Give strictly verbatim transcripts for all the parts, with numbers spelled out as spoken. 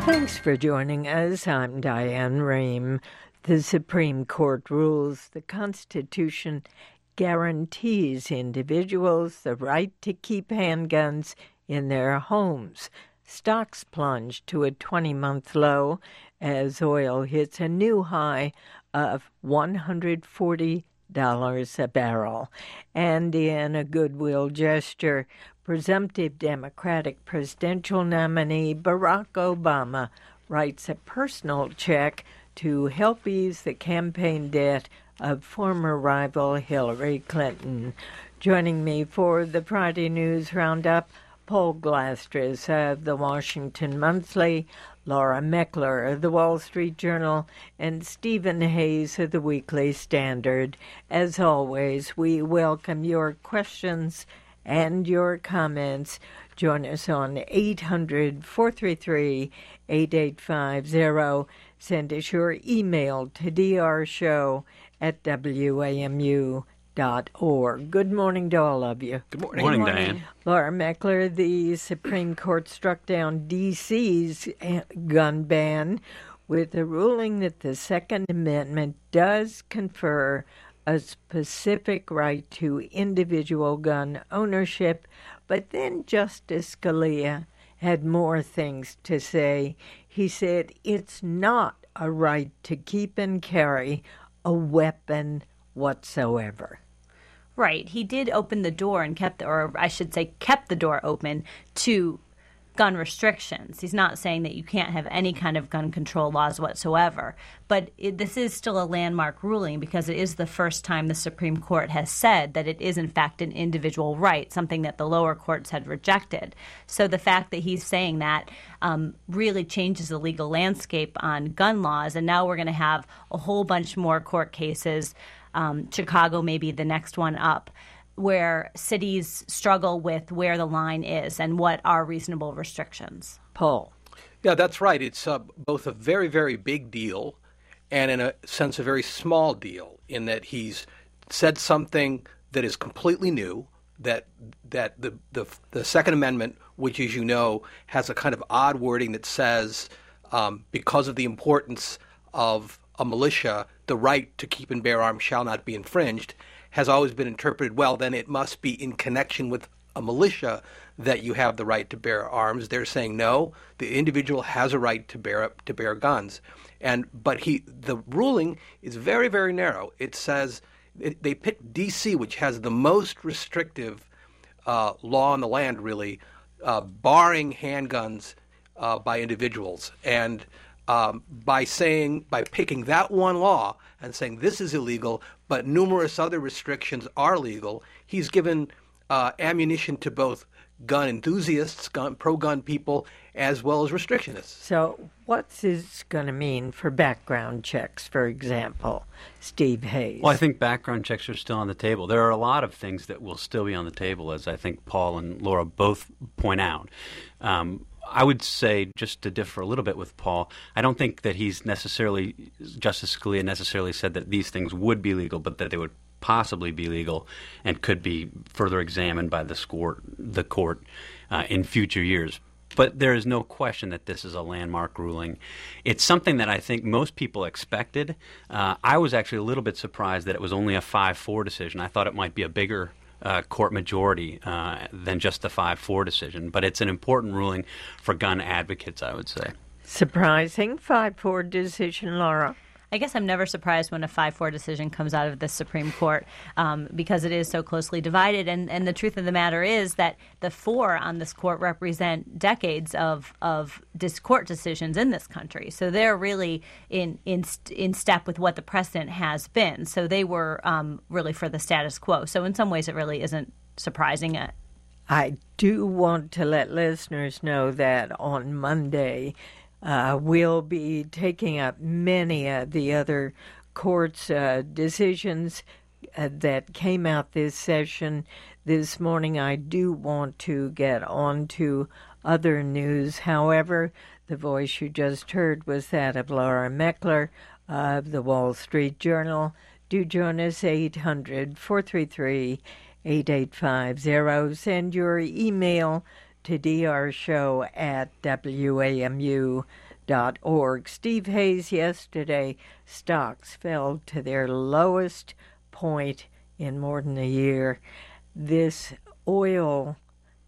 Thanks for joining us. I'm Diane Rehm. The Supreme Court rules the Constitution guarantees individuals the right to keep handguns in their homes. Stocks plunged to a twenty-month low as oil hits a new high of one hundred forty dollars a barrel. And in a goodwill gesture, presumptive Democratic presidential nominee Barack Obama writes a personal check to help ease the campaign debt of former rival Hillary Clinton. Joining me for the Friday News Roundup, Paul Glastris of the Washington Monthly, Laura Meckler of the Wall Street Journal, and Stephen Hayes of the Weekly Standard. As always, we welcome your questions and your comments. Join us on eight hundred, four three three, eight eight five zero. Send us your email to drshow at w a m u dot org. Good morning to all of you. Good morning. Morning, Diane. Laura Meckler, the Supreme Court struck down D C's gun ban with a ruling that the Second Amendment does confer a specific right to individual gun ownership, but then Justice Scalia had more things to say. He said it's not a right to keep and carry a weapon whatsoever. Right. He did open the door and kept, the, or I should say, kept the door open to gun restrictions. He's not saying that you can't have any kind of gun control laws whatsoever. But it, this is still a landmark ruling because it is the first time the Supreme Court has said that it is, in fact, an individual right, something that the lower courts had rejected. So the fact that he's saying that um, really changes the legal landscape on gun laws. And now we're going to have a whole bunch more court cases. Um, Chicago may be the next one up, where cities struggle with where the line is and what are reasonable restrictions. Paul. Yeah, that's right. It's uh, both a very, very big deal and, in a sense, a very small deal in that he's said something that is completely new, that that the, the, the Second Amendment, which, as you know, has a kind of odd wording that says um, because of the importance of a militia, the right to keep and bear arms shall not be infringed, has always been interpreted, well, then it must be in connection with a militia that you have the right to bear arms. They're saying, no, the individual has a right to bear to bear guns. And but he the ruling is very, very narrow. It says it, they picked D C, which has the most restrictive uh, law in the land, really, uh, barring handguns uh, by individuals. And Um, by saying, by picking that one law and saying this is illegal, but numerous other restrictions are legal, he's given uh, ammunition to both gun enthusiasts, gun, pro-gun people, as well as restrictionists. So what's this going to mean for background checks, for example? Steve Hayes. Well, I think background checks are still on the table. There are a lot of things that will still be on the table, as I think Paul and Laura both point out. Um, I would say, just to differ a little bit with Paul, I don't think that he's necessarily, Justice Scalia necessarily said that these things would be legal, but that they would possibly be legal and could be further examined by the court, the court uh, in future years. But there is no question that this is a landmark ruling. It's something that I think most people expected. Uh, I was actually a little bit surprised that it was only a five four decision. I thought it might be a bigger Uh, court majority uh, than just the five four decision. But it's an important ruling for gun advocates, I would say. Surprising five four decision, Laura. I guess I'm never surprised when a five four decision comes out of the Supreme Court um, because it is so closely divided. And, and the truth of the matter is that the four on this court represent decades of, of dis- court decisions in this country. So they're really in, in, in step with what the precedent has been. So they were um, really for the status quo. So in some ways it really isn't surprising. I do want to let listeners know that on Monday, Uh, we'll be taking up many of the other court's uh, decisions uh, that came out this session. This morning, I do want to get on to other news. However, the voice you just heard was that of Laura Meckler of the Wall Street Journal. Do join us, eight hundred, four three three, eight eight five zero. Send your email to drshow at w a m u dot org. Steve Hayes, yesterday, stocks fell to their lowest point in more than a year. This oil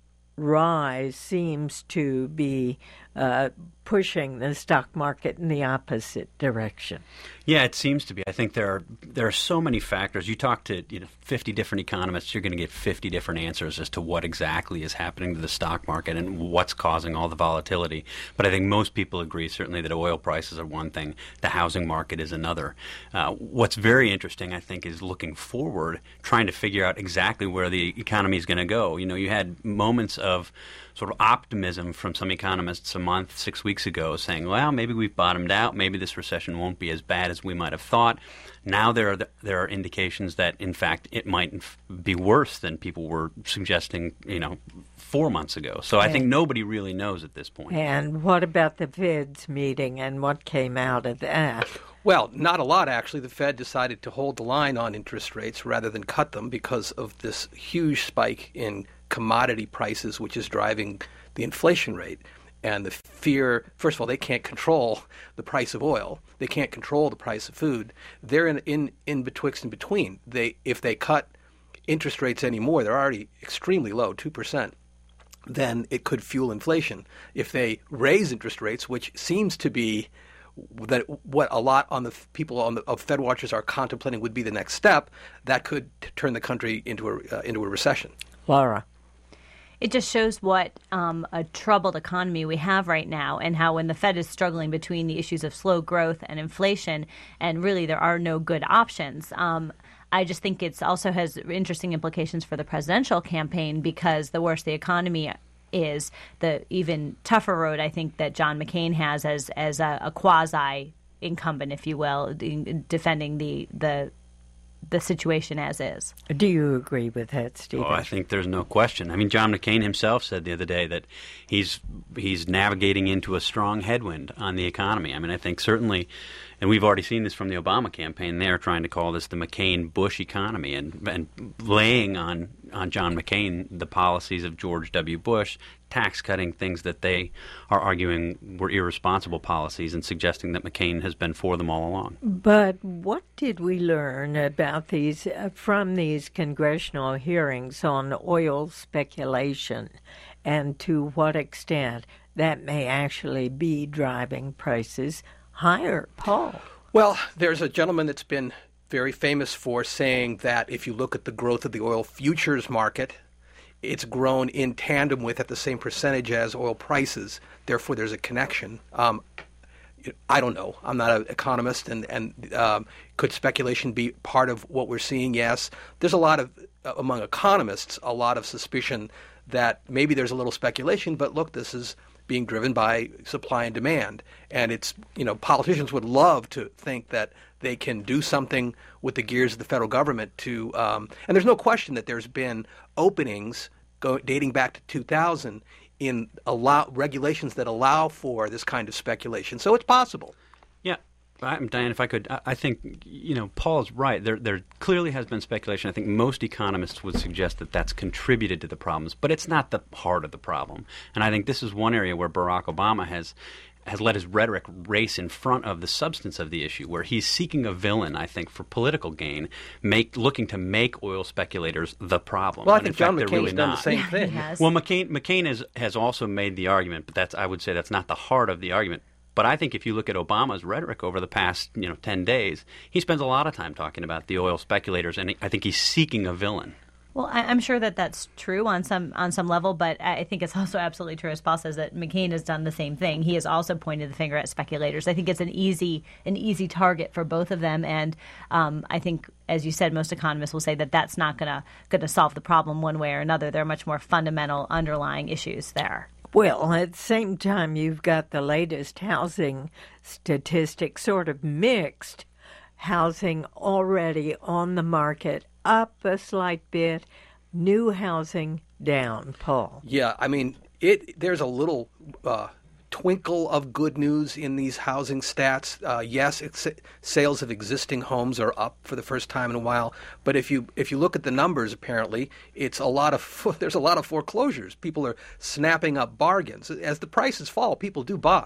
rise seems to be uh, pushing the stock market in the opposite direction. Yeah, it seems to be. I think there are there are so many factors. You talk to you know fifty different economists, you're going to get fifty different answers as to what exactly is happening to the stock market and what's causing all the volatility. But I think most people agree, certainly, that oil prices are one thing, the housing market is another. Uh, what's very interesting, I think, is looking forward, trying to figure out exactly where the economy is going to go. You know, you had moments of sort of optimism from some economists a month, six weeks ago, saying, well, maybe we've bottomed out, maybe this recession won't be as bad as we might have thought. Now there are there are indications that, in fact, it might be worse than people were suggesting, you know, four months ago. So I think nobody really knows at this point. And what about the Fed's meeting and what came out of that? Well, not a lot, actually. The Fed decided to hold the line on interest rates rather than cut them because of this huge spike in commodity prices, which is driving the inflation rate. And the fear, first of all, they can't control the price of oil. They can't control the price of food. They're in in, in betwixt and between. They if they cut interest rates anymore, they're already extremely low, two percent, then it could fuel inflation. If they raise interest rates, which seems to be that what a lot on the people on the of Fed watchers are contemplating would be the next step, that could t- turn the country into a uh, into a recession. Laura. It just shows what um, a troubled economy we have right now, and how when the Fed is struggling between the issues of slow growth and inflation, and really there are no good options. Um, I just think it also has interesting implications for the presidential campaign, because the worse the economy is, the even tougher road I think that John McCain has as as a, a quasi incumbent, if you will, in defending the the. the situation as is. Do you agree with that, Steve? Oh, I think there's no question. I mean, John McCain himself said the other day that he's he's navigating into a strong headwind on the economy. I mean, I think certainly, and we've already seen this from the Obama campaign, they're trying to call this the McCain-Bush economy, and, and laying on, on John McCain the policies of George W. Bush, tax-cutting things that they are arguing were irresponsible policies, and suggesting that McCain has been for them all along. But what did we learn about these uh, from these congressional hearings on oil speculation, and to what extent that may actually be driving prices higher? Paul? Well, there's a gentleman that's been very famous for saying that if you look at the growth of the oil futures market, it's grown in tandem with, at the same percentage as, oil prices. Therefore, there's a connection. Um, I don't know. I'm not an economist, and, and um, could speculation be part of what we're seeing? Yes. There's a lot of, uh, among economists, a lot of suspicion that maybe there's a little speculation, but look, this is being driven by supply and demand. And it's, you know, politicians would love to think that they can do something with the gears of the federal government to, um, and there's no question that there's been openings go, dating back to two thousand in allow regulations that allow for this kind of speculation. So it's possible. Yeah. Diane, if I could, I think, you know, Paul's right. There there clearly has been speculation. I think most economists would suggest that that's contributed to the problems, but it's not the heart of the problem. And I think this is one area where Barack Obama has has let his rhetoric race in front of the substance of the issue, where he's seeking a villain, I think, for political gain, make looking to make oil speculators the problem. Well, I when think in fact, John McCain's really done not. the same Yeah, thing. he has. Well, McCain McCain has has also made the argument, but that's I would say that's not the heart of the argument. But I think if you look at Obama's rhetoric over the past, you know, ten days, he spends a lot of time talking about the oil speculators, and I think he's seeking a villain. Well, I, I'm sure that that's true on some on some level, but I think it's also absolutely true, as Paul says, that McCain has done the same thing. He has also pointed the finger at speculators. I think it's an easy an easy target for both of them, and um, I think, as you said, most economists will say that that's not going to going to solve the problem one way or another. There are much more fundamental underlying issues there. Well, at the same time, you've got the latest housing statistics, sort of mixed. Housing already on the market, up a slight bit. New housing down, Paul. Yeah, I mean, it. There's a little uh, twinkle of good news in these housing stats. Uh, yes, it's, sales of existing homes are up for the first time in a while. But if you if you look at the numbers, apparently, it's a lot of there's a lot of foreclosures. People are snapping up bargains. As the prices fall, people do buy.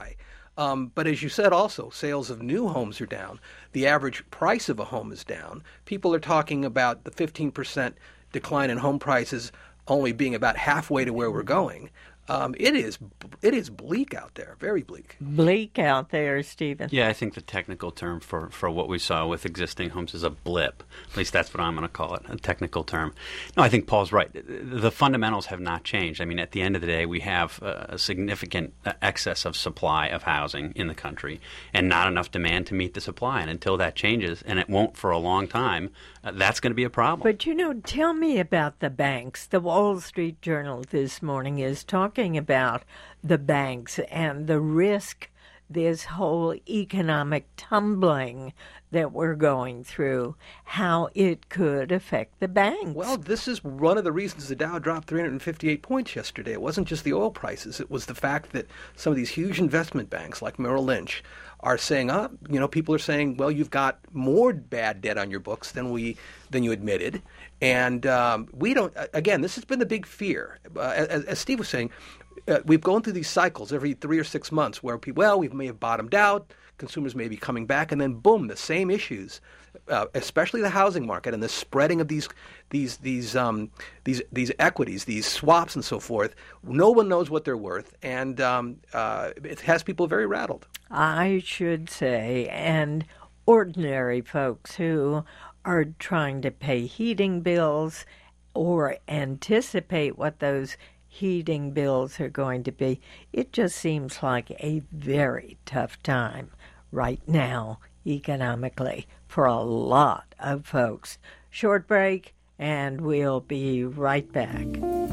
Um, but as you said also, sales of new homes are down. The average price of a home is down. People are talking about the fifteen percent decline in home prices only being about halfway to where we're going. Um, it is it is bleak out there, very bleak. Bleak out there, Stephen. Yeah, I think the technical term for, for what we saw with existing homes is a blip. At least that's what I'm going to call it, a technical term. No, I think Paul's right. The fundamentals have not changed. I mean, at the end of the day, we have a significant excess of supply of housing in the country and not enough demand to meet the supply. And until that changes, and it won't for a long time, uh, that's going to be a problem. But, you know, tell me about the banks. The Wall Street Journal this morning is talking about the banks and the risk this whole economic tumbling that we're going through, how it could affect the banks. Well, this is one of the reasons the Dow dropped three hundred fifty-eight points yesterday. It wasn't just the oil prices. It was the fact that some of these huge investment banks like Merrill Lynch are saying, uh, you know, people are saying, well, you've got more bad debt on your books than we than you admitted. And um, we don't, again, this has been the big fear. Uh, as, as Steve was saying, uh, we've gone through these cycles every three or six months where people, well, we may have bottomed out, consumers may be coming back, and then boom, the same issues, uh, especially the housing market and the spreading of these these these um, these these equities, these swaps and so forth. No one knows what they're worth, and um, uh, it has people very rattled. I should say, and ordinary folks who are trying to pay heating bills or anticipate what those heating bills are going to be. It just seems like a very tough time right now economically for a lot of folks. Short break, and we'll be right back.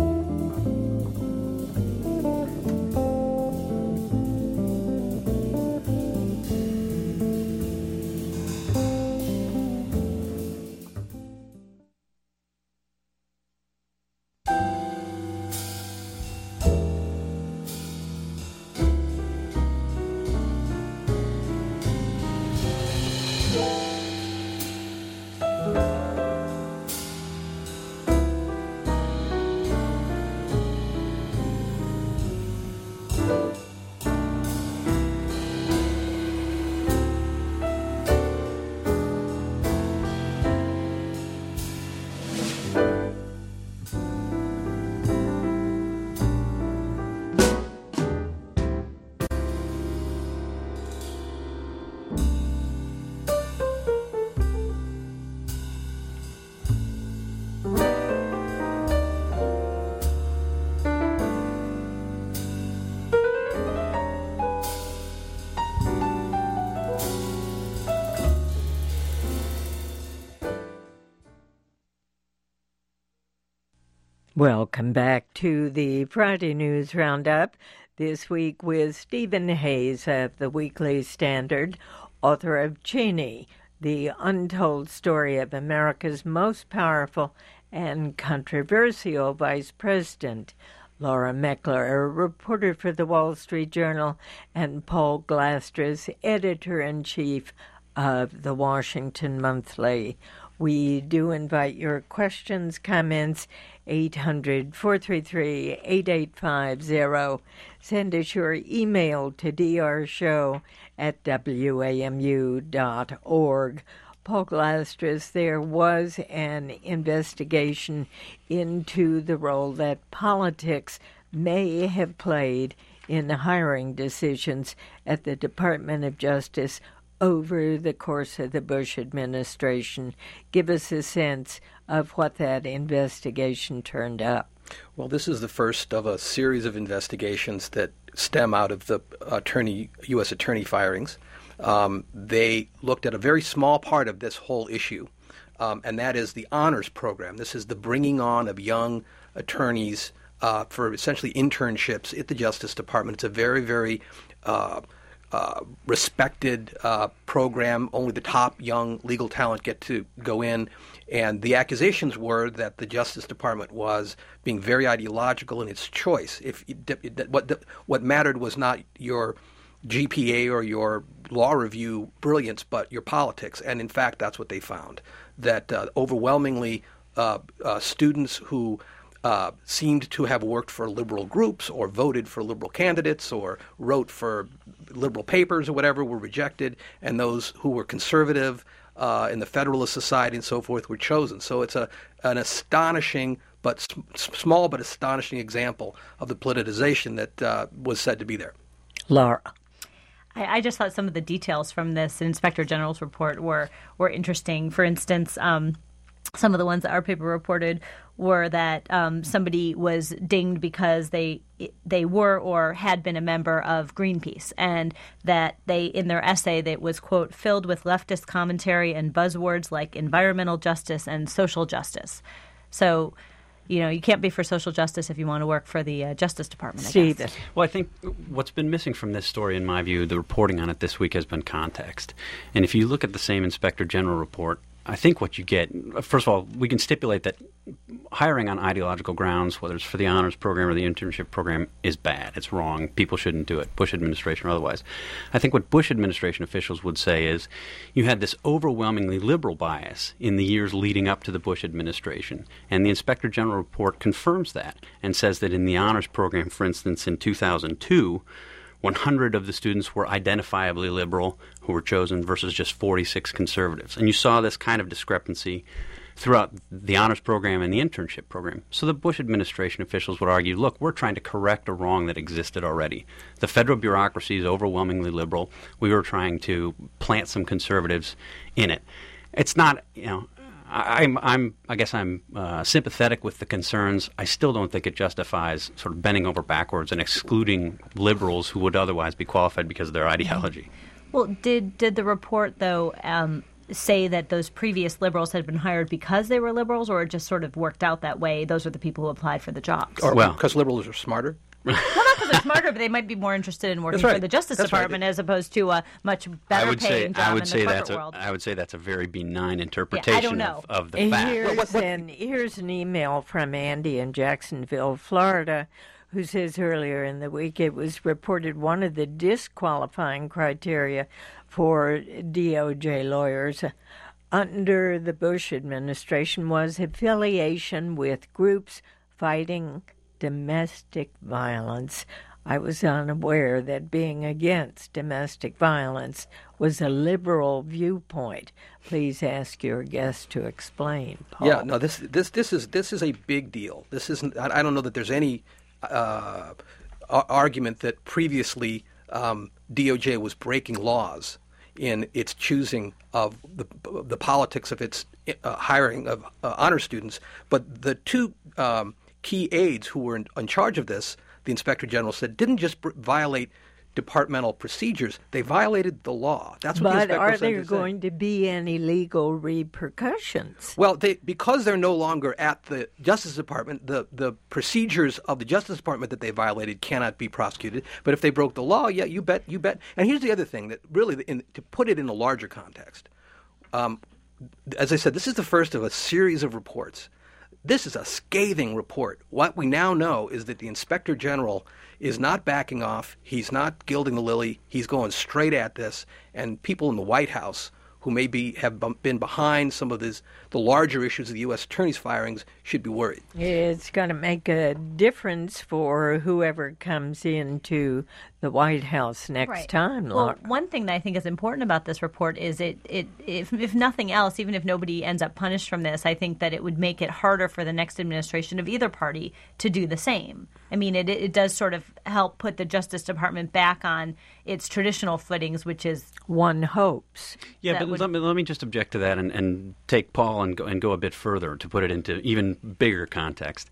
Welcome back to the Friday News Roundup, this week with Stephen Hayes of the Weekly Standard, author of Cheney, The Untold Story of America's Most Powerful and Controversial Vice President, Laura Meckler, a reporter for the Wall Street Journal, and Paul Glastras, editor-in-chief of the Washington Monthly. We do invite your questions, comments, eight hundred, four three three, eight eight five zero. Send us your email to drshow at w a m u dot org. Paul Glastras, there was an investigation into the role that politics may have played in the hiring decisions at the Department of Justice over the course of the Bush administration. Give us a sense of what that investigation turned up. Well, this is the first of a series of investigations that stem out of the attorney, U S attorney firings. Um, they looked at a very small part of this whole issue, um, and that is the honors program. This is the bringing on of young attorneys uh, for essentially internships at the Justice Department. It's a very, very uh, Uh, respected uh, program. Only the top young legal talent get to go in. And the accusations were that the Justice Department was being very ideological in its choice. If it, it, what what mattered was not your G P A or your law review brilliance, but your politics. And in fact, that's what they found. That uh, overwhelmingly uh, uh, students who uh, seemed to have worked for liberal groups or voted for liberal candidates or wrote for liberal papers or whatever were rejected, and those who were conservative uh, in the Federalist Society and so forth were chosen. So it's a an astonishing but s- small but astonishing example of the politicization that uh, was said to be there. Laura. I, I just thought some of the details from this Inspector General's report were, were interesting. For instance, um, some of the ones that our paper reported were that um, somebody was dinged because they they were or had been a member of Greenpeace, and that they, in their essay, that was, quote, filled with leftist commentary and buzzwords like environmental justice and social justice. So, you know, you can't be for social justice if you want to work for the uh, Justice Department, I See guess. Well, I think what's been missing from this story, in my view, the reporting on it this week, has been context. And if you look at the same Inspector General report, I think what you get, first of all, we can stipulate that hiring on ideological grounds, whether it's for the honors program or the internship program, is bad. It's wrong. People shouldn't do it, Bush administration or otherwise. I think what Bush administration officials would say is you had this overwhelmingly liberal bias in the years leading up to the Bush administration. And the Inspector General report confirms that and says that in the honors program, for instance, in two thousand two, one hundred of the students were identifiably liberal who were chosen versus just forty-six conservatives. And you saw this kind of discrepancy throughout the honors program and the internship program. So the Bush administration officials would argue, look, we're trying to correct a wrong that existed already. The federal bureaucracy is overwhelmingly liberal. We were trying to plant some conservatives in it. It's not, you know, I, I'm, I'm, I guess I'm uh, sympathetic with the concerns. I still don't think it justifies sort of bending over backwards and excluding liberals who would otherwise be qualified because of their ideology. Well, did did the report, though, um, say that those previous liberals had been hired because they were liberals, or it just sort of worked out that way? Those are the people who applied for the jobs. Or Well- because liberals are smarter? Well, not because they're smarter, but they might be more interested in working That's right. for the Justice That's right. Department as opposed to a much I better would say paying job I would in say the that's corporate a world. I would say that's a very benign interpretation know. of, of the fact. Here's, an, here's an email from Andy in Jacksonville, Florida, who says earlier in the week it was reported one of the disqualifying criteria for D O J lawyers under the Bush administration was affiliation with groups fighting domestic violence. I was unaware that being against domestic violence was a liberal viewpoint. Please ask your guest to explain, Paul. Yeah, no, this this this is this is a big deal. This isn't. I, I don't know that there's any uh, a- argument that previously um, D O J was breaking laws in its choosing of the the politics of its uh, hiring of uh, honor students. But the two um, key aides who were in, in charge of this, the Inspector General said, didn't just br- violate departmental procedures, they violated the law. That's what the But Inspector are General there said. going to be any legal repercussions? Well, they, because they're no longer at the Justice Department, the, the procedures of the Justice Department that they violated cannot be prosecuted. But if they broke the law, yeah, you bet, you bet. And here's the other thing that really, in, to put it in a larger context, um, as I said, this is the first of a series of reports. This is a scathing report. What we now know is that the Inspector General is not backing off. He's not gilding the lily. He's going straight at this. And people in the White House who maybe have been behind some of this, the larger issues of the U S attorney's firings should be worried. It's going to make a difference for whoever comes into the White House next Right. time, Well, Laura. one thing that I think is important about this report is it, it if, if nothing else, even if nobody ends up punished from this, I think that it would make it harder for the next administration of either party to do the same. I mean, it, it does sort of help put the Justice Department back on its traditional footings, which is One hopes. Yeah, that but would- let me let me just object to that and, and take Paul and go and go a bit further to put it into even bigger context.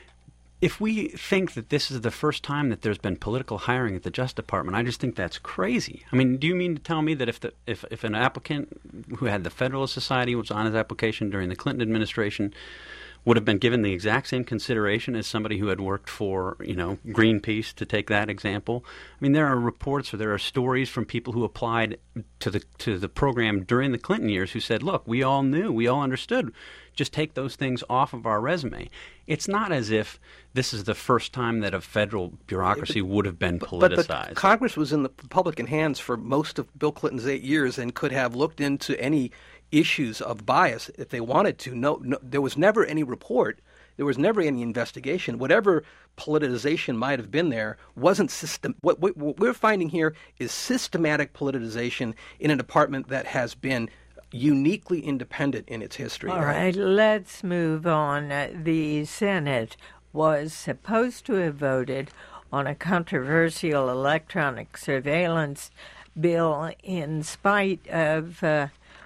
If we think that this is the first time that there's been political hiring at the Justice Department, I just think that's crazy. I mean, do you mean to tell me that if the if, if an applicant who had the Federalist Society was on his application during the Clinton administration would have been given the exact same consideration as somebody who had worked for, you know, Greenpeace, to take that example? I mean, there are reports or there are stories from people who applied to the to the program during the Clinton years who said, look, we all knew, we all understood, just take those things off of our resume. It's not as if this is the first time that a federal bureaucracy would have been politicized. But, but Congress was in the Republican hands for most of Bill Clinton's eight years and could have looked into any issues of bias if they wanted to. No, no, there was never any report there was never any investigation. Whatever politicization might have been there wasn't system. What, what, what we're finding here is systematic politicization in a department that has been uniquely independent in its history. All right, let's move on. Uh, the Senate was supposed to have voted on a controversial electronic surveillance bill in spite of uh,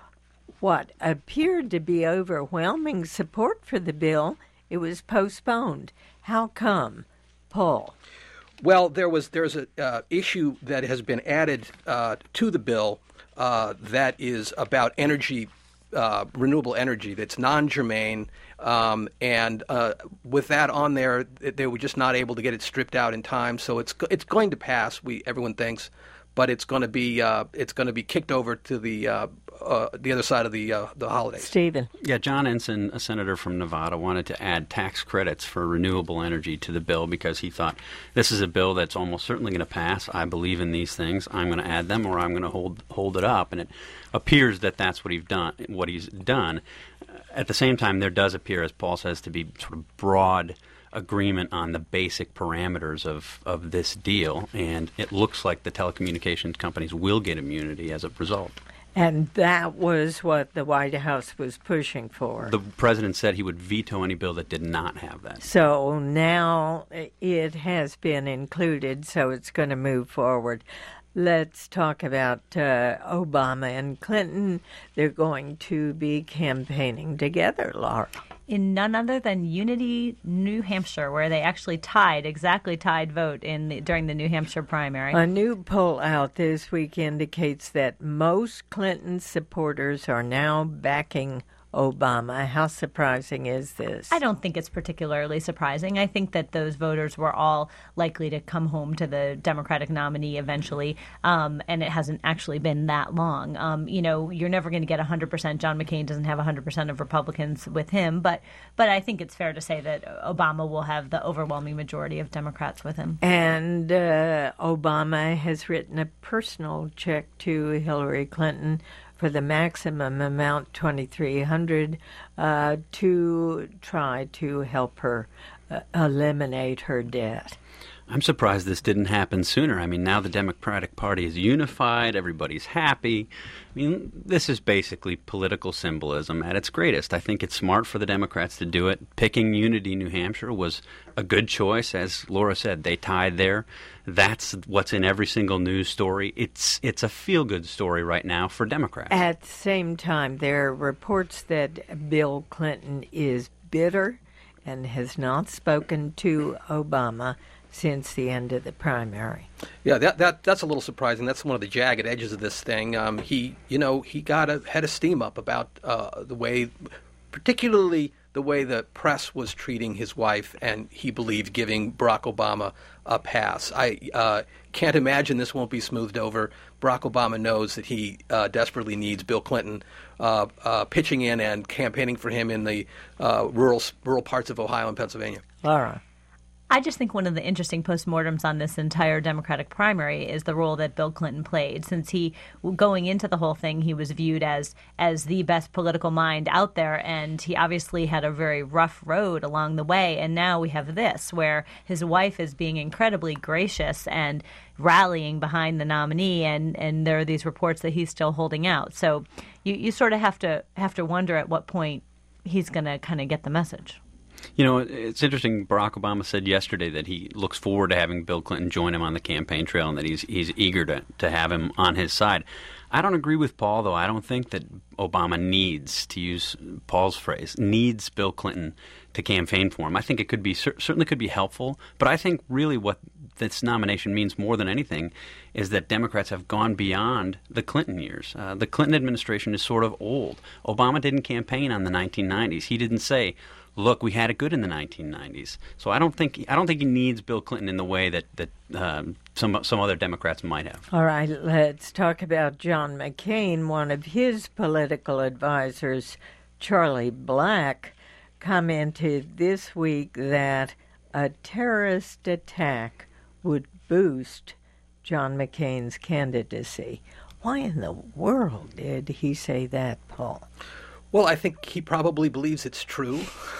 what appeared to be overwhelming support for the bill. It was postponed. How come, Paul? Well, there was there's a uh, issue that has been added uh, to the bill uh, that is about energy, uh, renewable energy. That's non-germane, um, and uh, with that on there, they were just not able to get it stripped out in time. So it's it's going to pass. We everyone thinks, but it's going to be uh, it's going to be kicked over to the uh, uh, the other side of the uh, the holidays. Stephen. Yeah, John Ensign, a senator from Nevada, wanted to add tax credits for renewable energy to the bill because he thought this is a bill that's almost certainly going to pass. I believe in these things. I'm going to add them, or I'm going to hold hold it up. And it appears that that's what he's done. What he's done. At the same time, there does appear, as Paul says, to be sort of broad agreement on the basic parameters of, of this deal, and it looks like the telecommunications companies will get immunity as a result. And that was what the White House was pushing for. The president said he would veto any bill that did not have that. So now it has been included, so it's going to move forward. Let's talk about uh, Obama and Clinton. They're going to be campaigning together, Laura. In none other than Unity, New Hampshire, where they actually tied, exactly tied vote in the, during the New Hampshire primary. A new poll out this week indicates that most Clinton supporters are now backing Obama. How surprising is this? I don't think it's particularly surprising. I think that those voters were all likely to come home to the Democratic nominee eventually, um, and it hasn't actually been that long. Um, you know, you're never going to get one hundred percent. John McCain doesn't have one hundred percent of Republicans with him, but but I think it's fair to say that Obama will have the overwhelming majority of Democrats with him. And uh, Obama has written a personal check to Hillary Clinton for the maximum amount, twenty-three hundred dollars, uh, to try to help her uh, eliminate her debt. I'm surprised this didn't happen sooner. I mean, now the Democratic Party is unified. Everybody's happy. I mean, this is basically political symbolism at its greatest. I think it's smart for the Democrats to do it. Picking Unity, New Hampshire was a good choice. As Laura said, they tied there. That's what's in every single news story. It's it's a feel-good story right now for Democrats. At the same time, there are reports that Bill Clinton is bitter and has not spoken to Obama since the end of the primary. Yeah, that that that's a little surprising. That's one of the jagged edges of this thing. Um, he, you know, he got a head of steam up about uh, the way, particularly the way the press was treating his wife, and he believed giving Barack Obama a pass. I uh, can't imagine this won't be smoothed over. Barack Obama knows that he uh, desperately needs Bill Clinton uh, uh, pitching in and campaigning for him in the uh, rural rural parts of Ohio and Pennsylvania. Laura. I just think one of the interesting postmortems on this entire Democratic primary is the role that Bill Clinton played. Since he, going into the whole thing, he was viewed as as the best political mind out there, and he obviously had a very rough road along the way. And now we have this, where his wife is being incredibly gracious and rallying behind the nominee, and, and there are these reports that he's still holding out. So you, you sort of have to have to wonder at what point he's going to kind of get the message. You know, it's interesting. Barack Obama said yesterday that he looks forward to having Bill Clinton join him on the campaign trail and that he's he's eager to, to have him on his side. I don't agree with Paul, though. I don't think that Obama needs, to use Paul's phrase, needs Bill Clinton to campaign for him. I think it could be certainly could be helpful, but I think really what this nomination means more than anything is that Democrats have gone beyond the Clinton years. Uh, the Clinton administration is sort of old. Obama didn't campaign on the nineteen nineties. He didn't say, look, we had it good in the nineteen nineties. So I don't think I don't think he needs Bill Clinton in the way that that um, some some other Democrats might have. All right, let's talk about John McCain. One of his political advisors, Charlie Black, commented this week that a terrorist attack would boost John McCain's candidacy. Why in the world did he say that, Paul? Well, I think he probably believes it's true.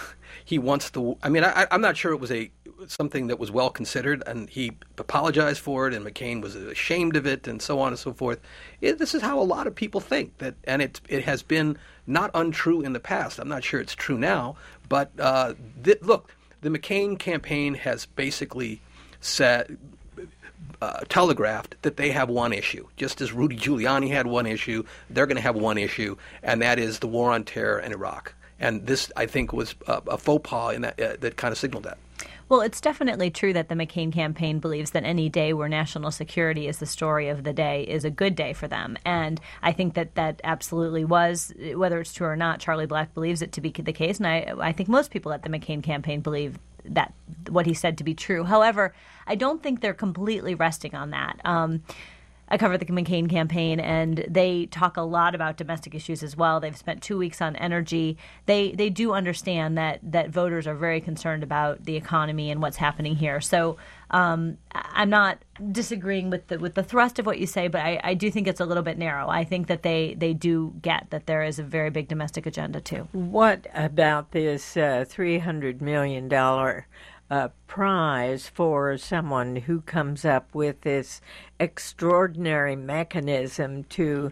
he wants to. I mean, I, I'm not sure it was a something that was well considered, and he apologized for it, and McCain was ashamed of it, and so on and so forth. It, this is how a lot of people think that, and it it has been not untrue in the past. I'm not sure it's true now, but uh, th- look, the McCain campaign has basically said. Uh, telegraphed that they have one issue. Just as Rudy Giuliani had one issue, they're going to have one issue, and that is the war on terror in Iraq. And this, I think, was a, a faux pas in that, uh, that kind of signaled that. Well, it's definitely true that the McCain campaign believes that any day where national security is the story of the day is a good day for them. And I think that that absolutely was, whether it's true or not, Charlie Black believes it to be the case. And I, I think most people at the McCain campaign believe that what he said to be true. However, I don't think they're completely resting on that. Um, I covered the McCain campaign, and they talk a lot about domestic issues as well. They've spent two weeks on energy. They they do understand that that voters are very concerned about the economy and what's happening here. So um, I'm not disagreeing with the with the thrust of what you say, but I, I do think it's a little bit narrow. I think that they, they do get that there is a very big domestic agenda too. What about this uh, three hundred million dollars uh, prize for someone who comes up with this extraordinary mechanism to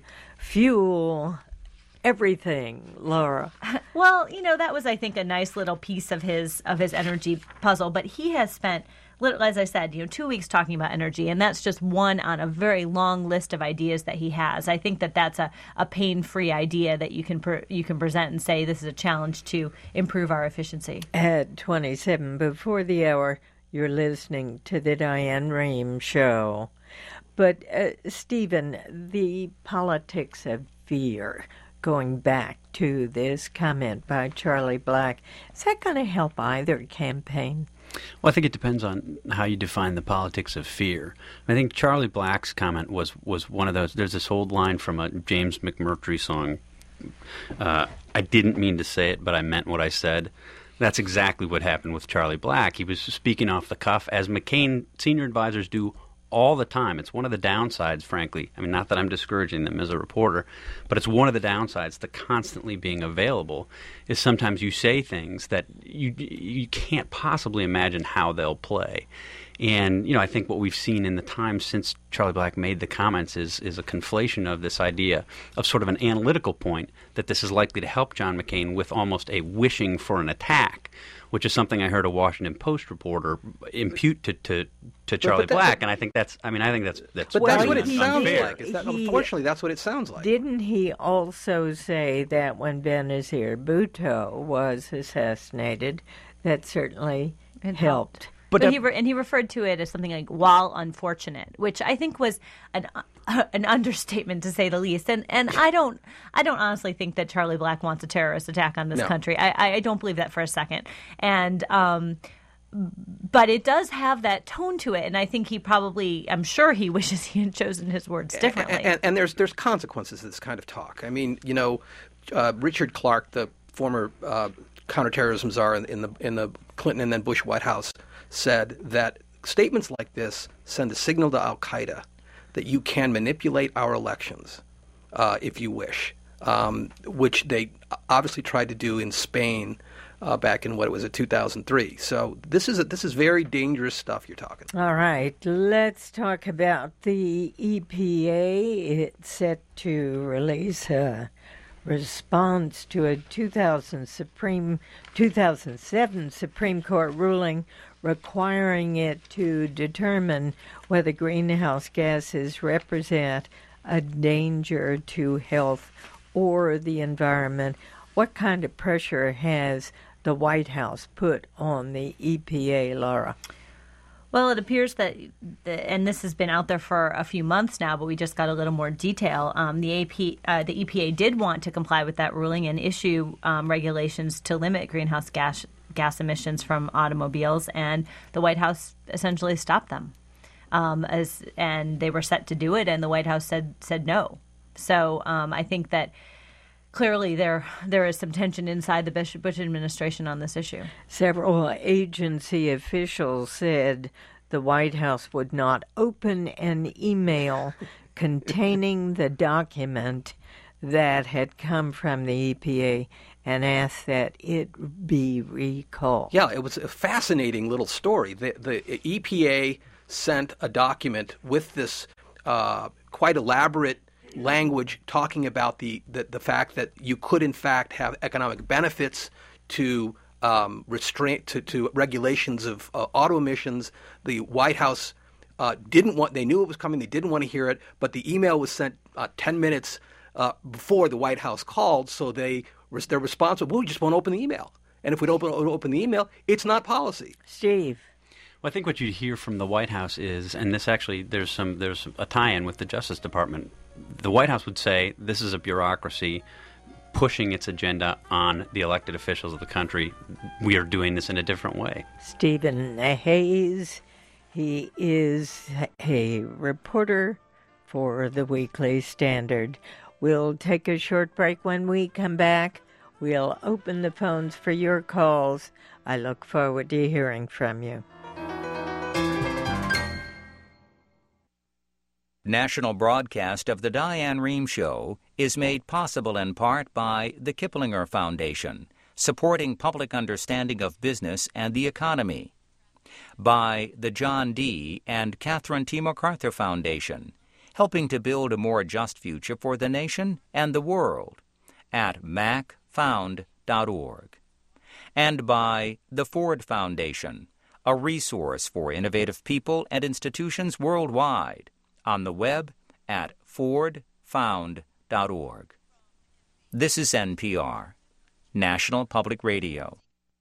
fuel everything, Laura? Well, you know, that was, I think, a nice little piece of his of his energy puzzle. But he has spent, as I said, you know, two weeks talking about energy, and that's just one on a very long list of ideas that he has. I think that that's a, a pain-free idea that you can pre- you can present and say this is a challenge to improve our efficiency. At twenty-seven before the hour, you're listening to the Diane Rehm Show. But, uh, Stephen, the politics of fear, going back to this comment by Charlie Black, is that going to help either campaign? Well, I think it depends on how you define the politics of fear. I think Charlie Black's comment was, was one of those. There's this old line from a James McMurtry song. Uh, I didn't mean to say it, but I meant what I said. That's exactly what happened with Charlie Black. He was speaking off the cuff, as McCain senior advisors do all the time. It's one of the downsides, frankly. I mean, not that I'm discouraging them as a reporter, but it's one of the downsides to constantly being available is sometimes you say things that you you can't possibly imagine how they'll play. And, you know, I think what we've seen in the time since Charlie Black made the comments is is a conflation of this idea of sort of an analytical point that this is likely to help John McCain with almost a wishing for an attack, which is something I heard a Washington Post reporter impute to, to, to Charlie that, Black, and I think that's I mean I think that's that's But well, that's what it he, sounds he, like. Is that, he, unfortunately, that's what it sounds like. Didn't he also say that when Benazir Bhutto was assassinated, that certainly It helped? helped. But, but he re- and he referred to it as something like "while unfortunate," which I think was an uh, an understatement to say the least. And and I don't I don't honestly think that Charlie Black wants a terrorist attack on this no. country. I, I don't believe that for a second. And um, but it does have that tone to it, and I think he probably, I'm sure he wishes he had chosen his words differently. And, and, and there's there's consequences to this kind of talk. I mean, you know, uh, Richard Clarke, the former uh, counterterrorism czar in, in the in the Clinton and then Bush White House, said that statements like this send a signal to al-Qaeda that you can manipulate our elections uh, if you wish, um, which they obviously tried to do in Spain uh, back in, what was it, two thousand three. So this is a, this is very dangerous stuff you're talking about. All right, let's talk about the E P A. It's set to release a response to a two thousand Supreme, two thousand seven Supreme Court ruling requiring it to determine whether greenhouse gases represent a danger to health or the environment. What kind of pressure has the White House put on the E P A, Laura? Well, it appears that, the, and this has been out there for a few months now, but we just got a little more detail. Um, the, A P, uh, the E P A did want to comply with that ruling and issue um, regulations to limit greenhouse gas gas emissions from automobiles, and the White House essentially stopped them. Um, as and they were set to do it, and the White House said said no. So um, I think that clearly there there is some tension inside the Bush, Bush administration on this issue. Several agency officials said the White House would not open an email containing the document that had come from the E P A and asked that it be recalled. Yeah, it was a fascinating little story. The, the E P A sent a document with this uh, quite elaborate language talking about the, the, the fact that you could, in fact, have economic benefits to um, restraint to, to regulations of uh, auto emissions. The White House uh, didn't want, they knew it was coming, they didn't want to hear it, but the email was sent uh, ten minutes uh, before the White House called, so they, their response was, well, we just won't open the email. And if we don't open, open the email, it's not policy. Steve. Well, I think what you hear from the White House is, and this actually, there's some, there's a tie-in with the Justice Department. The White House would say this is a bureaucracy pushing its agenda on the elected officials of the country. We are doing this in a different way. Stephen Hayes, he is a reporter for the Weekly Standard. We'll take a short break. When we come back, we'll open the phones for your calls. I look forward to hearing from you. National broadcast of the Diane Rehm Show is made possible in part by the Kiplinger Foundation, supporting public understanding of business and the economy, by the John D. and Catherine T. MacArthur Foundation, helping to build a more just future for the nation and the world at mac found dot org, and by the Ford Foundation, a resource for innovative people and institutions worldwide, on the web at ford found dot org. This is N P R, National Public Radio.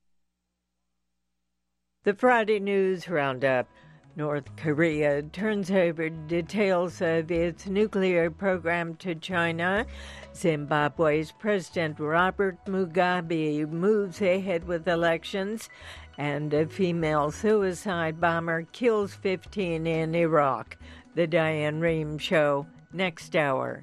The Friday News Roundup. North Korea turns over details of its nuclear program to China. Zimbabwe's President Robert Mugabe moves ahead with elections. And a female suicide bomber kills fifteen in Iraq. The Diane Rehm Show, next hour.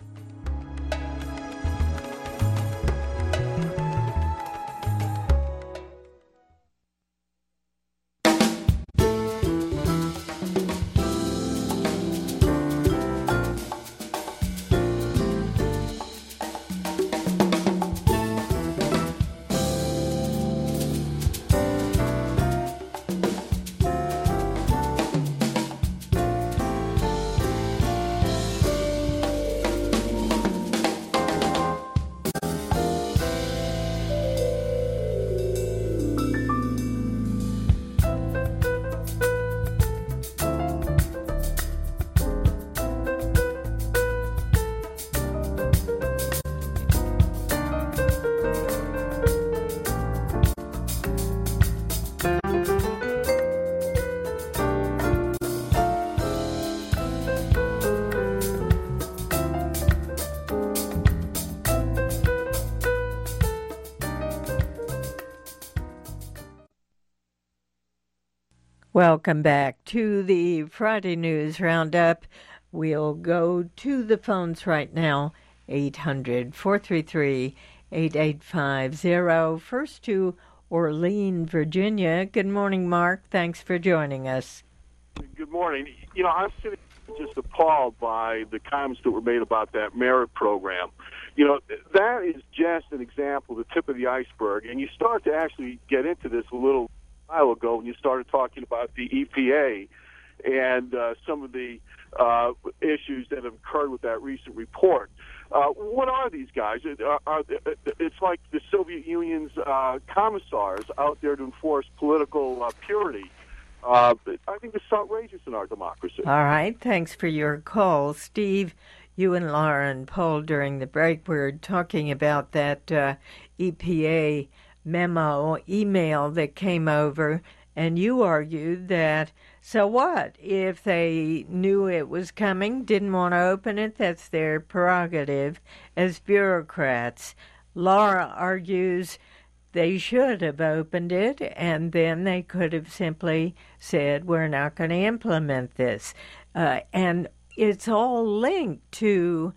Welcome back to the Friday News Roundup. We'll go to the phones right now, eight hundred, four three three, eight eight five zero. First to Orlean, Virginia. Good morning, Mark. Thanks for joining us. Good morning. You know, I'm sitting just appalled by the comments that were made about that merit program. You know, that is just an example, the tip of the iceberg. And you start to actually get into this a little while ago when you started talking about the E P A and uh, some of the uh, issues that have occurred with that recent report. Uh, what are these guys? Are, are, it's like the Soviet Union's uh, commissars out there to enforce political uh, purity. Uh, I think it's outrageous in our democracy. All right. Thanks for your call. Steve, you and Laura and Paul during the break were talking about that uh, E P A memo, email that came over, and you argued that, so what? If they knew it was coming, didn't want to open it, that's their prerogative as bureaucrats. Laura argues they should have opened it, and then they could have simply said, we're not going to implement this. Uh, and it's all linked to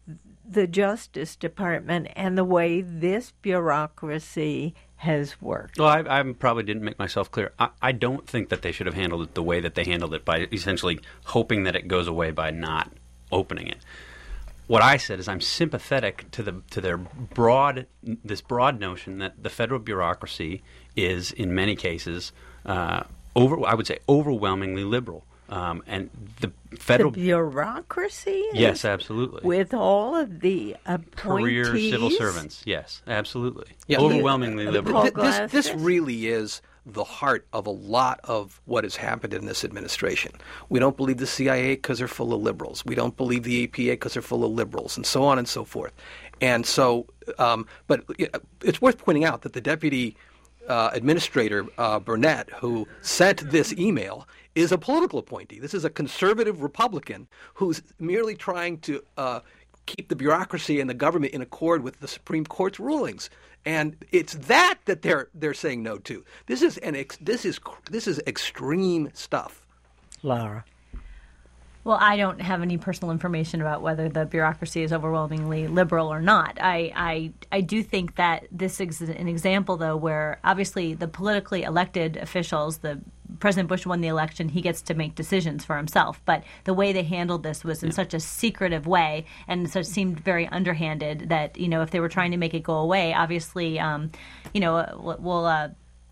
the Justice Department and the way this bureaucracy has worked. Well, I, I probably didn't make myself clear. I, I don't think that they should have handled it the way that they handled it, by essentially hoping that it goes away by not opening it. what I said is I'm sympathetic to the to their broad this broad notion that the federal bureaucracy is in many cases uh, over I would say overwhelmingly liberal. Um, and the federal the bureaucracy, yes, is, absolutely, with all of the appointees? Career civil servants, yes, absolutely, Yeah. overwhelmingly You- liberal. Paul Th- this, this Glasses? really is the heart of a lot of what has happened in this administration. We don't believe the C I A because they're full of liberals. We don't believe the A P A because they're full of liberals, and so on and so forth. And so, um, but it's worth pointing out that the deputy uh, administrator, uh, Burnett, who sent this email, is a political appointee. This is a conservative Republican who's merely trying to uh, keep the bureaucracy and the government in accord with the Supreme Court's rulings. And it's that that they're they're saying no to. This is an ex, this is this is extreme stuff. Laura. Well, I don't have any personal information about whether the bureaucracy is overwhelmingly liberal or not. I, I, I do think that this is an example, though, where obviously the politically elected officials, the President Bush won the election, he gets to make decisions for himself. But the way they handled this was in yeah. such a secretive way, and so it seemed very underhanded that, you know, if they were trying to make it go away, obviously, um, you know, we'll. Uh,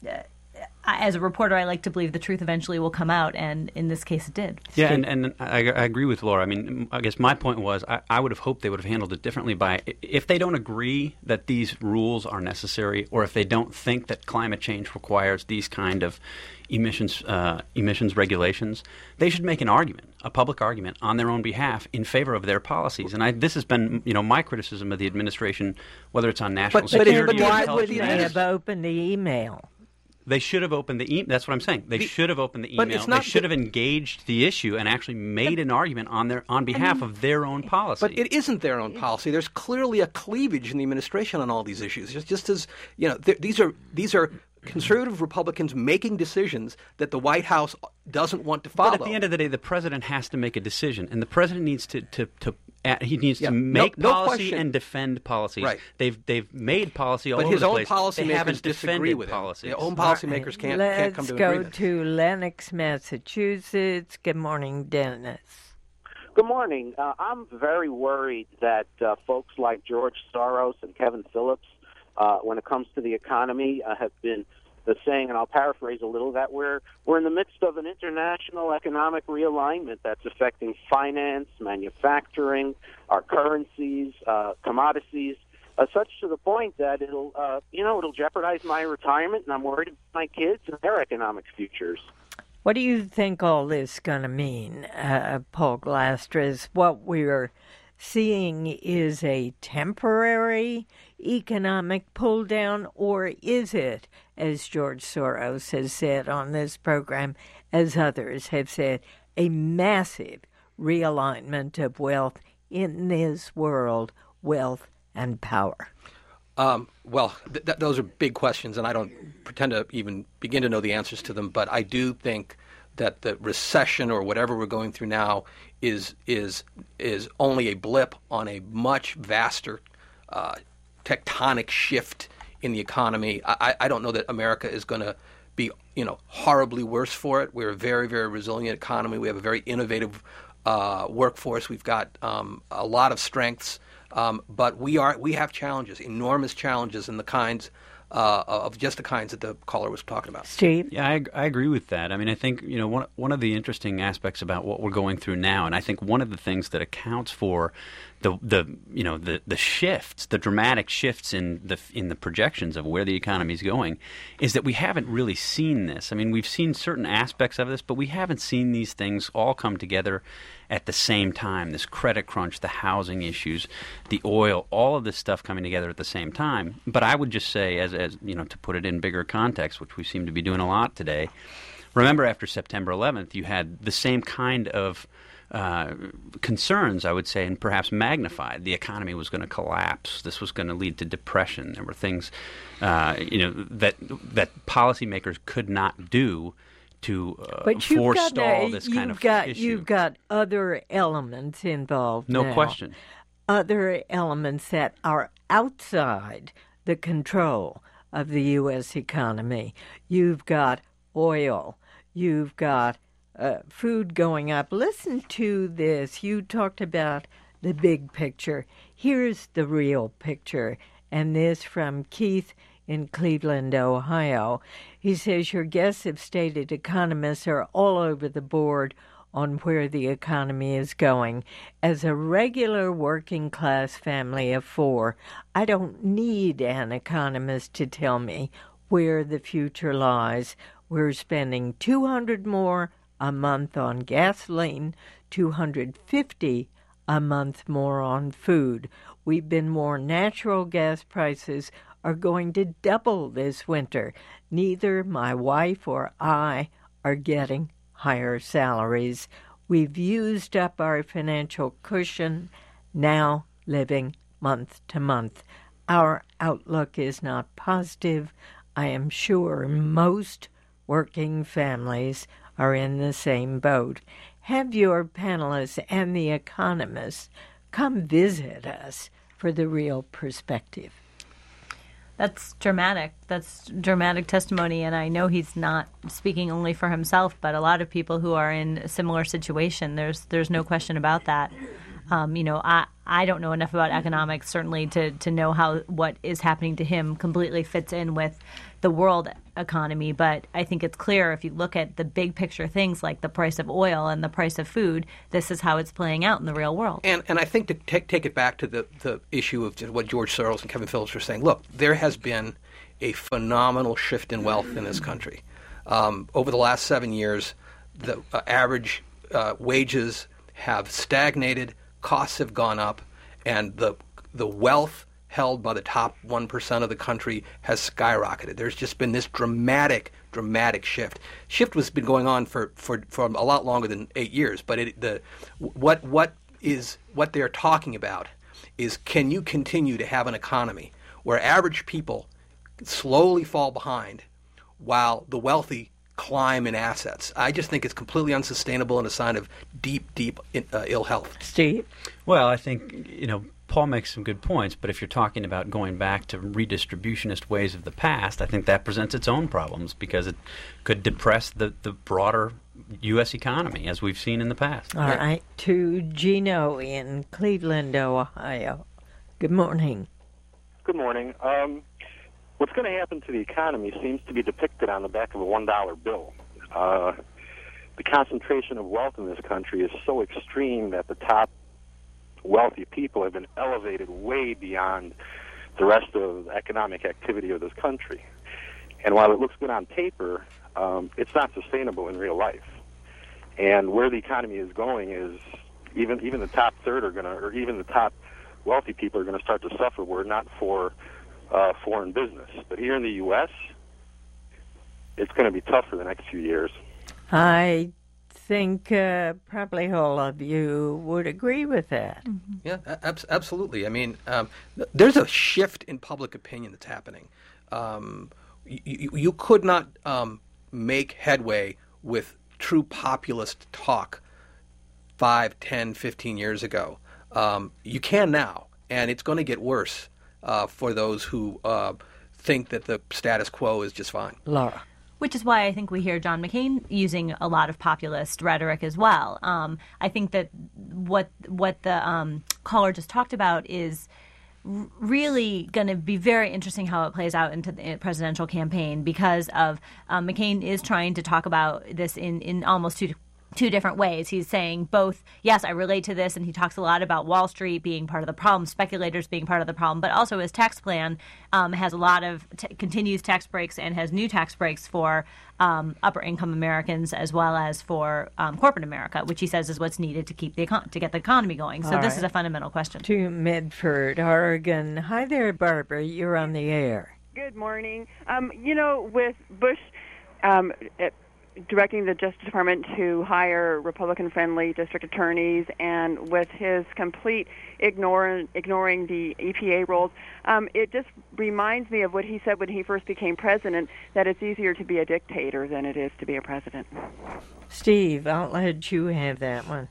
as a reporter, I like to believe the truth eventually will come out, and in this case it did. Yeah, and, and I, I agree with Laura. I mean, I guess my point was I, I would have hoped they would have handled it differently by, if they don't agree that these rules are necessary, or if they don't think that climate change requires these kind of emissions uh, emissions regulations, they should make an argument, a public argument, on their own behalf in favor of their policies. And I, this has been, you know, my criticism of the administration, whether it's on national But- but- security but or Why intelligence. wouldn't they have opened the email? They should have opened the email. That's what I'm saying. They The, should have opened the but email. it's not They should the, have engaged the issue and actually made an argument on their on behalf I mean, of their own policy. But it isn't their own policy. There's clearly a cleavage in the administration on all these issues. Just, just as you know, these are these are conservative Republicans making decisions that the White House doesn't want to follow. But at the end of the day, the president has to make a decision, and the president needs to to. to Uh, he needs yeah, to make no, no policy question. and defend policies. Right. They've they've made policy all but over his the own place. They policymakers haven't disagree defended with him. policies. Their own policymakers can't, Let's can't come to an go agreement. to Lenox, Massachusetts. Good morning, Dennis. Good morning. Uh, I'm very worried that uh, folks like George Soros and Kevin Phillips, uh, when it comes to the economy, uh, have been the saying, and I'll paraphrase a little, that we're we're in the midst of an international economic realignment that's affecting finance, manufacturing, our currencies, uh, commodities, uh, such to the point that it'll, uh, you know, it'll jeopardize my retirement, and I'm worried about my kids and their economic futures. What do you think all this is going to mean, uh, Paul Glastres? What we're seeing is a temporary economic pull down, or is it, as George Soros has said on this program, as others have said, a massive realignment of wealth in this world, wealth and power? Um, well, th- th- those are big questions, and I don't pretend to even begin to know the answers to them. But I do think that the recession, or whatever we're going through now, is is is only a blip on a much vaster uh, tectonic shift in the economy. I, I don't know that America is going to be, you know, horribly worse for it. We're a very, very resilient economy. We have a very innovative uh, workforce. We've got um, a lot of strengths. Um, but we are we have challenges, enormous challenges, in the kinds uh, of just the kinds that the caller was talking about. Steve? Yeah, I, I agree with that. I mean, I think, you know, one one of the interesting aspects about what we're going through now, and I think one of the things that accounts for the the you know the the shifts, the dramatic shifts in the in the projections of where the economy is going, is that we haven't really seen this. I mean, we've seen certain aspects of this, but we haven't seen these things all come together at the same time. This credit crunch, the housing issues, the oil, all of this stuff coming together at the same time. But I would just say, as as you know, to put it in bigger context, which we seem to be doing a lot today. Remember, after September eleventh, you had the same kind of uh, concerns, I would say, and perhaps magnified. The economy was going to collapse. This was going to lead to depression. There were things, uh, you know, that that policymakers could not do to uh, but you've forestall got, this you've kind of got, issue. You've got other elements involved No now. question. Other elements that are outside the control of the U S economy. You've got oil. You've got uh, food going up. Listen to this. You talked about the big picture. Here's the real picture, and this from Keith in Cleveland, Ohio. He says, your guests have stated economists are all over the board on where the economy is going. As a regular working-class family of four, I don't need an economist to tell me where the future lies. We're spending two hundred dollars more a month on gasoline, two hundred fifty dollars a month more on food. We've been warned natural gas prices are going to double this winter. Neither my wife or I are getting higher salaries. We've used up our financial cushion, now living month to month. Our outlook is not positive. I am sure most working families are in the same boat. Have your panelists and the economists come visit us for the real perspective. That's dramatic. That's dramatic testimony, and I know he's not speaking only for himself, but a lot of people who are in a similar situation. There's there's no question about that. Um, you know, I I don't know enough about economics certainly to to know how what is happening to him completely fits in with the world economy, but I think it's clear if you look at the big picture things like the price of oil and the price of food, this is how it's playing out in the real world. And and I think to take take it back to the, the issue of what George Soros and Kevin Phillips were saying, look, there has been a phenomenal shift in wealth in this country. Um, over the last seven years, the uh, average uh, wages have stagnated, costs have gone up, and the the wealth held by the top one percent of the country has skyrocketed. There's just been this dramatic, dramatic shift. Shift has been going on for, for, for a lot longer than eight years, but it, the what what is what they're talking about is, can you continue to have an economy where average people slowly fall behind while the wealthy climb in assets? I just think it's completely unsustainable and a sign of deep, deep uh, ill health. Steve? Well, I think, you know, Paul makes some good points, but if you're talking about going back to redistributionist ways of the past, I think that presents its own problems because it could depress the, the broader U S economy, as we've seen in the past. All right. To Gino in Cleveland, Ohio. Good morning. Good morning. Um, what's going to happen to the economy seems to be depicted on the back of a one dollar bill. Uh, the concentration of wealth in this country is so extreme that the top wealthy people have been elevated way beyond the rest of the economic activity of this country. And while it looks good on paper, um, it's not sustainable in real life. And where the economy is going is even even the top third are going to, or even the top wealthy people are going to start to suffer were it not for uh, foreign business. But here in the U S, it's going to be tough for the next few years. I think uh, probably all of you would agree with that. Mm-hmm. Yeah, ab- absolutely. I mean, um, there's a shift in public opinion that's happening. Um, you, you could not um, make headway with true populist talk five, ten, fifteen years ago. Um, you can now, and it's going to get worse uh, for those who uh, think that the status quo is just fine. Laura. Which is why I think we hear John McCain using a lot of populist rhetoric as well. Um, I think that what what the um, caller just talked about is r- really going to be very interesting how it plays out into the presidential campaign because of um, McCain is trying to talk about this in, in almost two two different ways. He's saying both, yes, I relate to this, and he talks a lot about Wall Street being part of the problem, speculators being part of the problem, but also his tax plan um, has a lot of, t- continues tax breaks and has new tax breaks for um, upper-income Americans as well as for um, corporate America, which he says is what's needed to keep the econ- to get the economy going. So All this right. is a fundamental question. To Medford, Oregon. Hi there, Barbara. You're on the air. Good morning. Um, you know, with Bush um, it, directing the Justice Department to hire Republican-friendly district attorneys, and with his complete ignore, ignoring the E P A rules, um, it just reminds me of what he said when he first became president, that it's easier to be a dictator than it is to be a president. Steve, I'll let you have that one.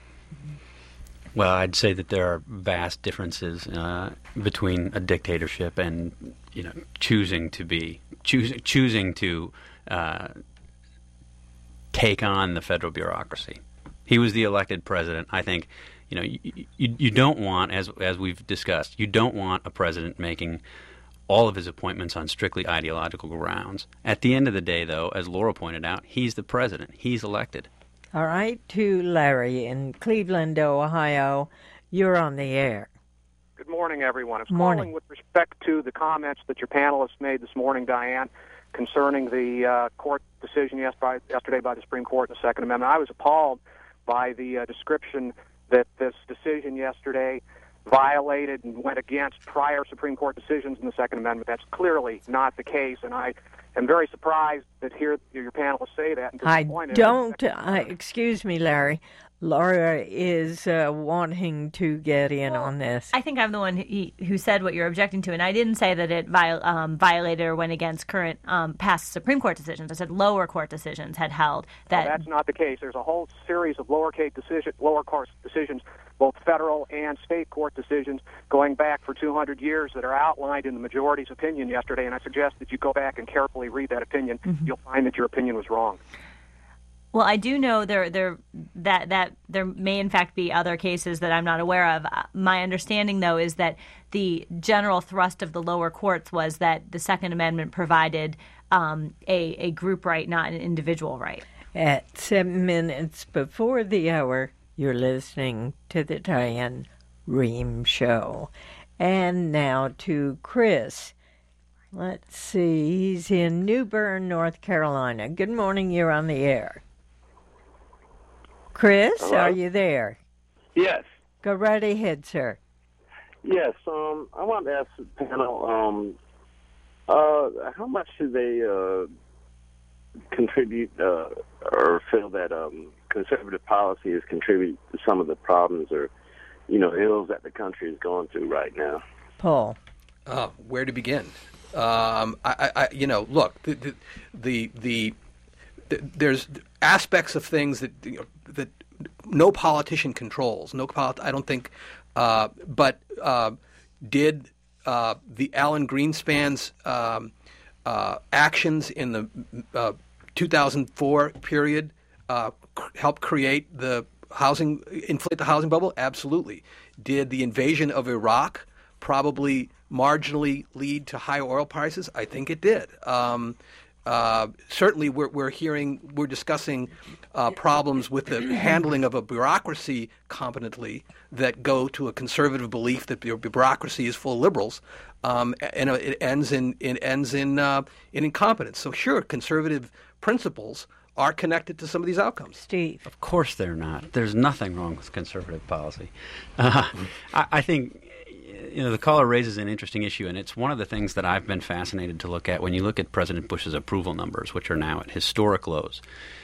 Well, I'd say that there are vast differences uh, between a dictatorship and, you know, choosing to be choosing choosing to uh, take on the federal bureaucracy. He was the elected president. I think, You know, you, you, you don't want, as as we've discussed, you don't want a president making all of his appointments on strictly ideological grounds. At the end of the day, though, as Laura pointed out, he's the president. He's elected. All right, to Larry in Cleveland, Ohio. You're on the air. Good morning, everyone. I was Morning. calling with respect to the comments that your panelists made this morning, Diane, concerning the uh, court decision yesterday by the Supreme Court in the Second Amendment. I was appalled by the uh, description that this decision yesterday violated and went against prior Supreme Court decisions in the Second Amendment. That's clearly not the case, and I am very surprised that hear your panelists say that. And I disappointed. don't, I, excuse me, Larry. Laura is uh, wanting to get in Well, on this. I think I'm the one who, who said what you're objecting to, and I didn't say that it viol, um, violated or went against current um, past Supreme Court decisions. I said lower court decisions had held that. No, that's not the case. There's a whole series of lower court decision, lower court decisions, both federal and state court decisions, going back for two hundred years that are outlined in the majority's opinion yesterday. And I suggest that you go back and carefully read that opinion. Mm-hmm. You'll find that your opinion was wrong. Well, I do know there there that that there may in fact be other cases that I'm not aware of. My understanding, though, is that the general thrust of the lower courts was that the Second Amendment provided um, a a group right, not an individual right. At seven minutes before the hour, you're listening to the Diane Rehm Show. And now to Chris. Let's see. He's in New Bern, North Carolina. Good morning. You're on the air. Chris, Hello? Are you there? Yes. Go right ahead, sir. Yes. Um, I want to ask the panel, um, uh, how much do they uh, contribute uh, or feel that um, conservative policy has contributed to some of the problems or, you know, ills that the country is going through right now? Paul. Uh, where to begin? Um, I, I, you know, look, the, the, the, the, the there's aspects of things that you know, that no politician controls. No, polit- I don't think. Uh, but uh, did uh, the Alan Greenspan's um, uh, actions in the uh, two thousand four period uh, cr- help create the housing, inflate the housing bubble? Absolutely. Did the invasion of Iraq probably marginally lead to higher oil prices? I think it did. Um, uh, certainly, we're, we're hearing, we're discussing uh, problems with the handling of a bureaucracy competently that go to a conservative belief that the bureaucracy is full of liberals, um, and it ends in it ends in uh, in incompetence. So, sure, conservative principles are connected to some of these outcomes. Steve. Of course they're not. There's nothing wrong with conservative policy. Uh, I, I think. You know, the caller raises an interesting issue, and it's one of the things that I've been fascinated to look at when you look at President Bush's approval numbers, which are now at historic lows.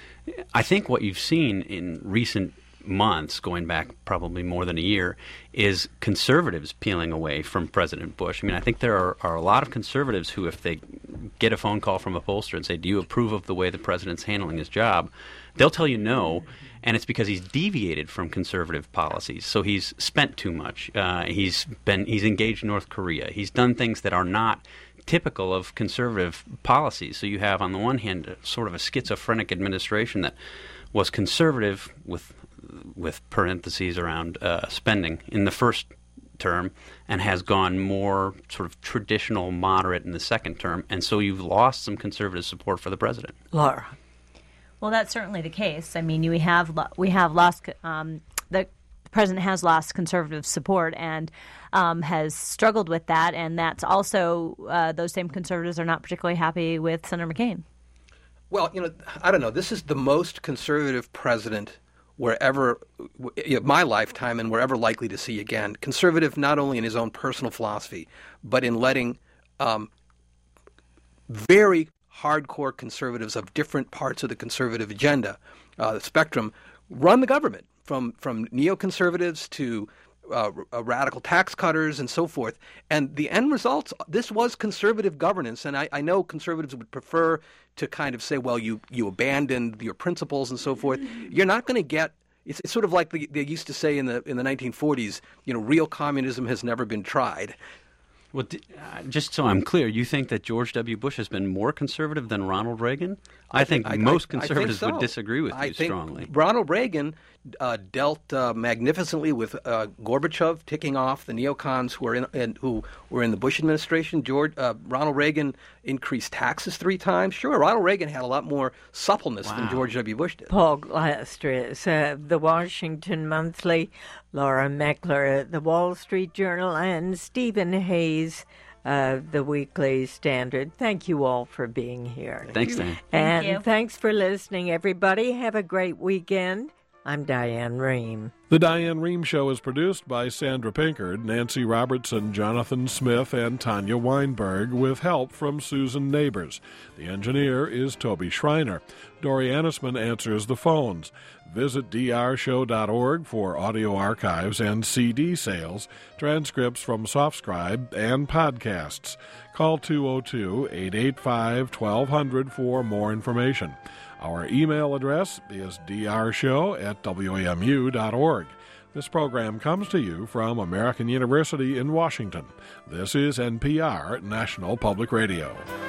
I think what you've seen in recent months, going back probably more than a year, is conservatives peeling away from President Bush. I mean, I think there are, are a lot of conservatives who, if they get a phone call from a pollster and say, do you approve of the way the president's handling his job, they'll tell you no. And it's because he's deviated from conservative policies. So he's spent too much. Uh, he's been he's engaged North Korea. He's done things that are not typical of conservative policies. So you have, on the one hand, a, sort of a schizophrenic administration that was conservative with with parentheses around uh, spending in the first term and has gone more sort of traditional moderate in the second term. And so you've lost some conservative support for the president. Laura. Well, that's certainly the case. I mean, we have we have lost um, the president has lost conservative support and um, has struggled with that, and that's also uh, those same conservatives are not particularly happy with Senator McCain. Well, you know, I don't know. This is the most conservative president wherever, you know, my lifetime and wherever likely to see again. Conservative not only in his own personal philosophy, but in letting um, very hardcore conservatives of different parts of the conservative agenda, uh, the spectrum, run the government, from from neoconservatives to uh, uh, radical tax cutters and so forth. And the end results, this was conservative governance. And I, I know conservatives would prefer to kind of say, well, you, you abandoned your principles and so forth. You're not going to get, it's, it's sort of like the, they used to say in the in the nineteen forties, you know, real communism has never been tried. Well, uh, just so I'm clear, you think that George W. Bush has been more conservative than Ronald Reagan? I think I, most I, conservatives I think so. would disagree with you I think strongly. Ronald Reagan uh, dealt uh, magnificently with uh, Gorbachev ticking off the neocons who were in, in who were in the Bush administration. George uh, Ronald Reagan increased taxes three times. Sure, Ronald Reagan had a lot more suppleness Wow. than George W. Bush did. Paul Glastris, uh, the Washington Monthly, Laura Meckler at the Wall Street Journal, and Stephen Hayes, uh, the Weekly Standard. Thank you all for being here. Thanks, Dan. And Thank you. thanks for listening, everybody. Have a great weekend. I'm Diane Rehm. The Diane Rehm Show is produced by Sandra Pinkard, Nancy Robertson, Jonathan Smith, and Tanya Weinberg, with help from Susan Neighbors. The engineer is Toby Schreiner. Dori Annisman answers the phones. Visit d r show dot org for audio archives and C D sales, transcripts from SoftScribe, and podcasts. Call two oh two, eight eight five, twelve hundred for more information. Our email address is d r show at w a m u dot org. This program comes to you from American University in Washington. This is N P R, National Public Radio.